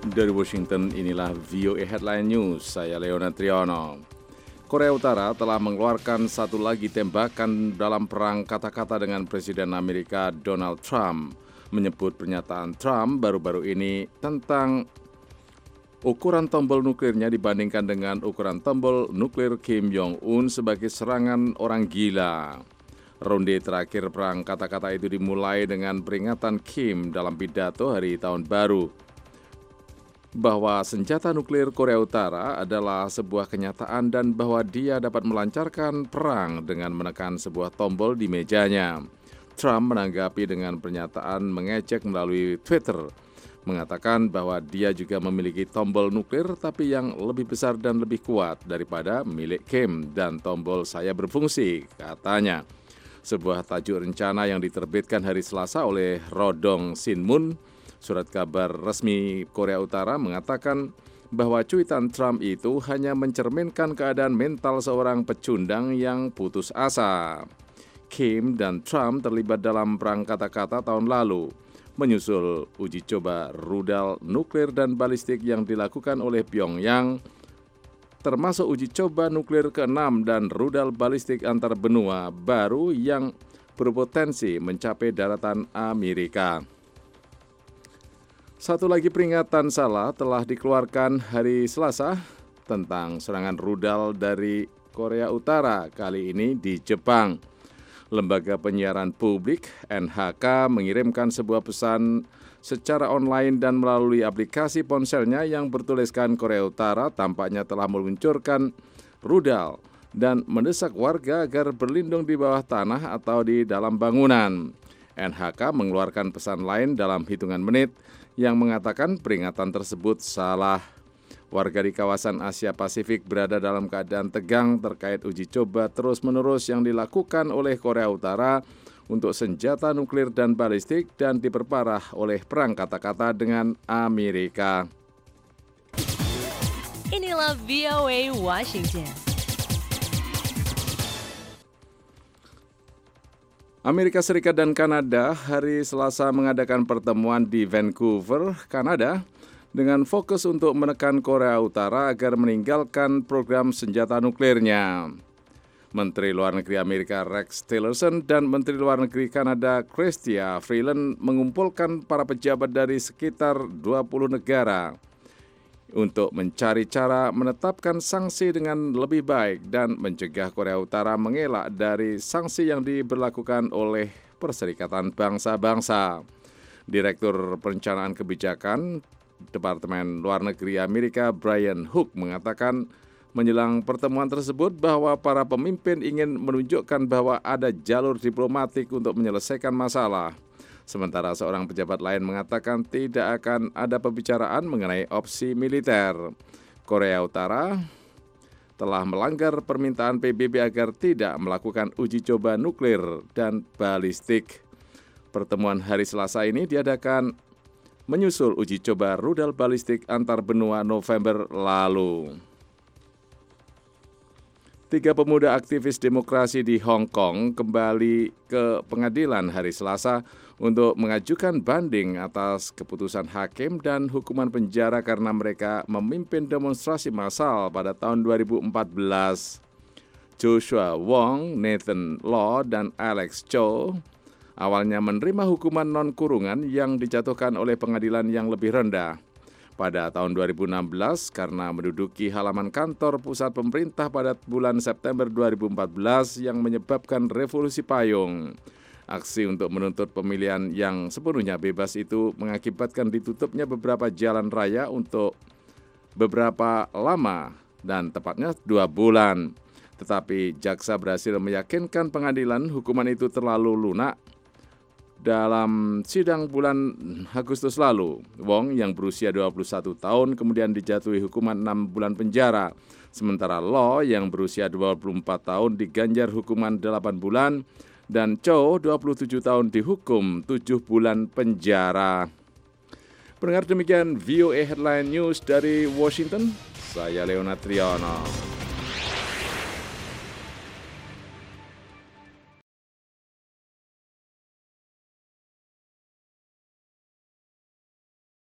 Dari Washington, inilah VOA Headline News, saya Leona Triano. Korea Utara telah mengeluarkan satu lagi tembakan dalam perang kata-kata dengan Presiden Amerika Donald Trump, menyebut pernyataan Trump baru-baru ini tentang ukuran tombol nuklirnya dibandingkan dengan ukuran tombol nuklir Kim Jong-un sebagai serangan orang gila. Ronde terakhir perang kata-kata itu dimulai dengan peringatan Kim dalam pidato hari tahun baru bahwa senjata nuklir Korea Utara adalah sebuah kenyataan dan bahwa dia dapat melancarkan perang dengan menekan sebuah tombol di mejanya. Trump menanggapi dengan pernyataan mengejek melalui Twitter, mengatakan bahwa dia juga memiliki tombol nuklir tapi yang lebih besar dan lebih kuat daripada milik Kim dan tombol saya berfungsi, katanya. Sebuah tajuk rencana yang diterbitkan hari Selasa oleh Rodong Sinmun, surat kabar resmi Korea Utara, mengatakan bahwa cuitan Trump itu hanya mencerminkan keadaan mental seorang pecundang yang putus asa. Kim dan Trump terlibat dalam perang kata-kata tahun lalu, menyusul uji coba rudal nuklir dan balistik yang dilakukan oleh Pyongyang, termasuk uji coba nuklir ke-6 dan rudal balistik antar benua baru yang berpotensi mencapai daratan Amerika. Satu lagi peringatan salah telah dikeluarkan hari Selasa tentang serangan rudal dari Korea Utara, kali ini di Jepang. Lembaga penyiaran publik NHK mengirimkan sebuah pesan secara online dan melalui aplikasi ponselnya yang bertuliskan Korea Utara tampaknya telah meluncurkan rudal dan mendesak warga agar berlindung di bawah tanah atau di dalam bangunan. NHK mengeluarkan pesan lain dalam hitungan menit yang mengatakan peringatan tersebut salah. Warga di kawasan Asia Pasifik berada dalam keadaan tegang terkait uji coba terus-menerus yang dilakukan oleh Korea Utara untuk senjata nuklir dan balistik dan diperparah oleh perang kata-kata dengan Amerika. Inilah VOA Washington. Amerika Serikat dan Kanada hari Selasa mengadakan pertemuan di Vancouver, Kanada, dengan fokus untuk menekan Korea Utara agar meninggalkan program senjata nuklirnya. Menteri Luar Negeri Amerika Rex Tillerson dan Menteri Luar Negeri Kanada Chrystia Freeland mengumpulkan para pejabat dari sekitar 20 negara untuk mencari cara menetapkan sanksi dengan lebih baik dan mencegah Korea Utara mengelak dari sanksi yang diberlakukan oleh Perserikatan Bangsa-Bangsa. Direktur Perencanaan Kebijakan Departemen Luar Negeri Amerika Brian Hook mengatakan menjelang pertemuan tersebut bahwa para pemimpin ingin menunjukkan bahwa ada jalur diplomatik untuk menyelesaikan masalah. Sementara seorang pejabat lain mengatakan tidak akan ada pembicaraan mengenai opsi militer. Korea Utara telah melanggar permintaan PBB agar tidak melakukan uji coba nuklir dan balistik. Pertemuan hari Selasa ini diadakan menyusul uji coba rudal balistik antar benua November lalu. 3 pemuda aktivis demokrasi di Hong Kong kembali ke pengadilan hari Selasa untuk mengajukan banding atas keputusan hakim dan hukuman penjara karena mereka memimpin demonstrasi massal pada tahun 2014. Joshua Wong, Nathan Law, dan Alex Chow awalnya menerima hukuman non-kurungan yang dijatuhkan oleh pengadilan yang lebih rendah pada tahun 2016 karena menduduki halaman kantor pusat pemerintah pada bulan September 2014 yang menyebabkan revolusi payung. Aksi untuk menuntut pemilihan yang sepenuhnya bebas itu mengakibatkan ditutupnya beberapa jalan raya untuk beberapa lama dan tepatnya 2 bulan. Tetapi jaksa berhasil meyakinkan pengadilan hukuman itu terlalu lunak. Dalam sidang bulan Agustus lalu, Wong yang berusia 21 tahun kemudian dijatuhi hukuman 6 bulan penjara. Sementara Law yang berusia 24 tahun diganjar hukuman 8 bulan dan Chow 27 tahun dihukum 7 bulan penjara. Pendengar, demikian VOA Headline News dari Washington. Saya Leona Triano.